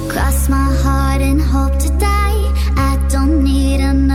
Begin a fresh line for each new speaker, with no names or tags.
Cross my heart and hope to die. I don't need a